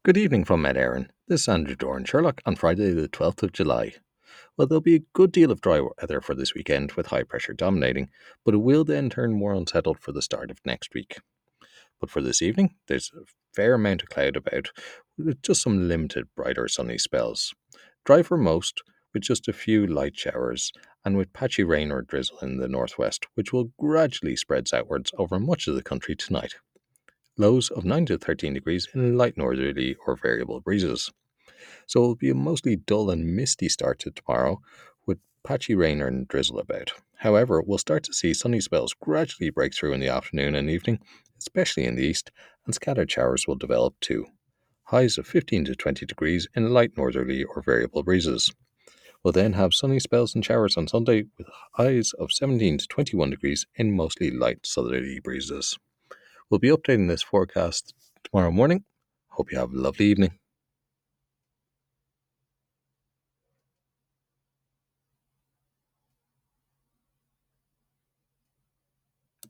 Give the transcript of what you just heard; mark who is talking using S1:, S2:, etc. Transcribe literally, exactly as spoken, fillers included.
S1: Good evening from Ed Aaron. This is Andrew Doran Sherlock on Friday the twelfth of July. Well, there'll be a good deal of dry weather for this weekend with high pressure dominating, but it will then turn more unsettled for the start of next week. But for this evening, there's a fair amount of cloud about, with just some limited brighter sunny spells. Dry for most, with just a few light showers, and with patchy rain or drizzle in the northwest, which will gradually spread outwards over much of the country tonight. Lows of nine to thirteen degrees in light northerly or variable breezes. So it will be a mostly dull and misty start to tomorrow, with patchy rain and drizzle about. However, we'll start to see sunny spells gradually break through in the afternoon and evening, especially in the east, and scattered showers will develop too. Highs of fifteen to twenty degrees in light northerly or variable breezes. We'll then have sunny spells and showers on Sunday, with highs of seventeen to twenty-one degrees in mostly light southerly breezes. We'll be updating this forecast tomorrow morning. Hope you have a lovely evening.